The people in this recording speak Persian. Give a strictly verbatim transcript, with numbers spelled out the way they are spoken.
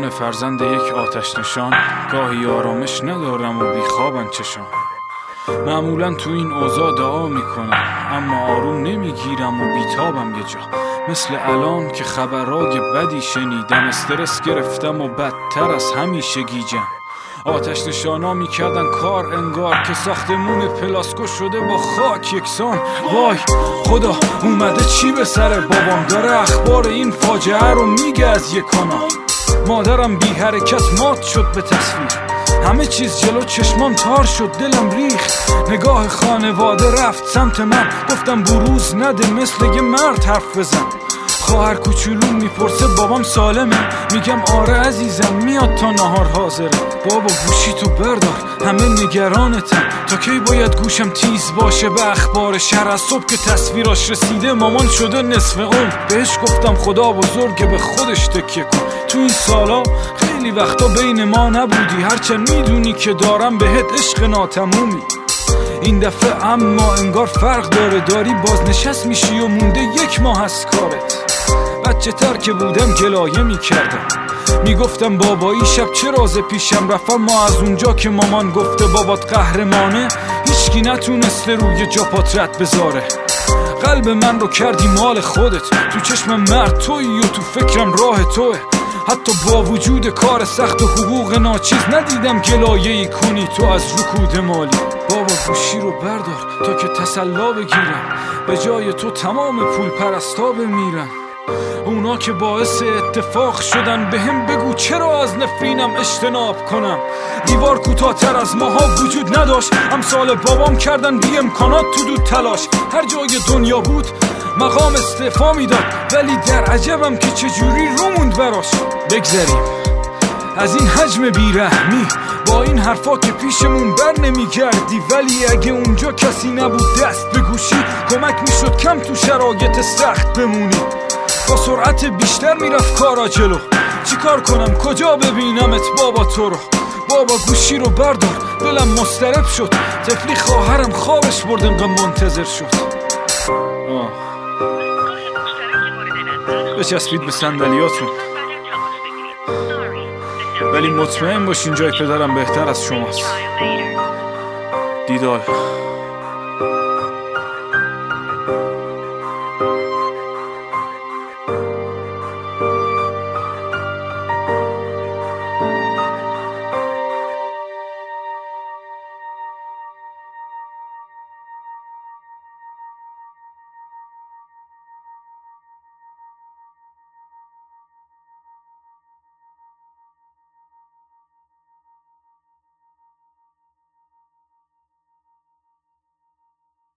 عنوان فرزند یک آتش نشان گاهی آرامش ندارم و بیخوابم چشام. معمولا تو این اوضاع دعا میکنم اما آروم نمیگیرم و بیتابم یه جا، مثل الان که خبرای بدی شنیدم. استرس گرفتم و بدتر از همیشه گیجم. آتش نشانا میکردن کار انگار که ساختمون پلاسکو شده با خاک یکسان. وای خدا اومده چی به سر بابام، داره اخبار این فاجعه رو میگه از یک کانال. مادرم بی حرکت مات شد به تصویر، همه چیز جلو چشمام تار شد، دلم ریخت. نگاه خانواده رفت سمت من، گفتم بروز نده مثل یه مرد حرف بزن. خواهر کوچولو میپرسه بابام سالمه، میگم آره عزیزم میاد تا نهار حاضره. بابا گوشی تو بردار همه نگرانتم، تا کی باید گوشم تیز باشه به اخبار شهر؟ از صبح که تصویراش رسیده مامان شده نصف عمر. بهش گفتم خدا بزرگه به خودش تکیه کن، تو این سالا خیلی وقتا بین ما نبودی، هرچند میدونی که دارم بهت عشق ناتمومی. این دفعه اما انگار فرق داره، داری بازنشست میشی و مونده یک ماه از کارت. بچه تر که بودم گلایه میکردم، میگفتم بابایی شب چه راز پیشم رفت، ما از اونجا که مامان گفته بابات قهرمانه هیچکی نتونسته روی جا پات بذاره. قلب من رو کردی مال خودت، تو چشم مرد تویی و تو فکرم راه توه. حتی با وجود کار سخت و حقوق ناچیز ندیدم گلایه‌ای کنی تو از رکود مالی. بابا گوشی رو بردار تا که تسلا بگیرم، به جای تو تمام پول پرستا بمیرن. اونا که باعث اتفاق شدن بهم بگو چرا از نفرینم اجتناب کنم. دیوار کوتاه‌تر از ماها وجود نداشت، امثال بابام کردن بی امکانات تو دود تلاش. هر جای دنیا بود مقام استعفا میداد، ولی در عجبم که چجوری رو موند براش. بگذریم از این حجم بیرحمی، با این حرفا که پیشمون بر نمیگردی، ولی اگه اونجا کسی نبود دست به گوشی، کمک میشد کم تو شرایط سخت بمونی. با سرعت بیشتر میرفت کارا جلو، چی کار کنم کجا ببینمت بابا تو رو؟ بابا گوشی رو بردار دلم مضطرب شد، طفلی خواهرم خوابش برد انقدر منتظر شد. آه بچسبید به صندلیاتون، ولی مطمئن باشین جای پدرم بهتر از شماست. دیدار.